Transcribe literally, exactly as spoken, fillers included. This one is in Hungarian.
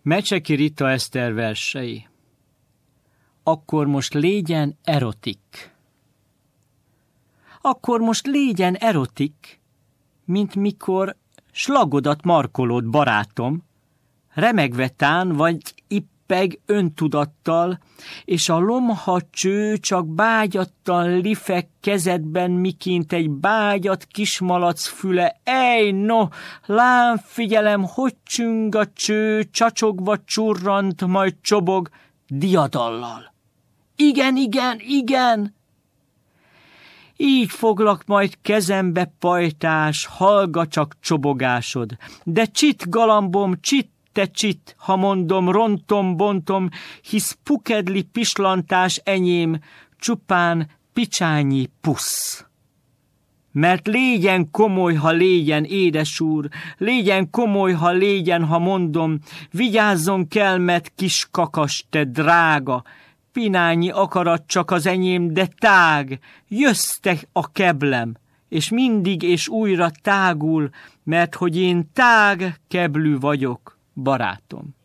Mecseki Rita Eszter versei. Akkor most légyen erotik. Akkor most légyen erotik, mint mikor slagodat markolod, barátom, remegve tán vagy ippeg öntudattal, és a lomha cső csak bágyattal lifek kezedben, miként egy bágyat kismalac füle. Ej, no, lám figyelem, hogy csüng a cső, csacsogva csurrant, majd csobog diadallal. Igen, igen, igen! Így foglak majd kezembe, pajtás, hallga csak csobogásod. De csit, galambom, csit, te csit, ha mondom, rontom, bontom, hisz pukedli pislantás enyém, csupán picsányi pusz. Mert légyen komoly, ha légyen, édes úr, légyen komoly, ha légyen, ha mondom, vigyázzon kelmet, kis kakas, te drága, pinányi akarat csak az enyém, de tág, jössz te a keblem, és mindig és újra tágul, mert hogy én tág keblű vagyok, barátom.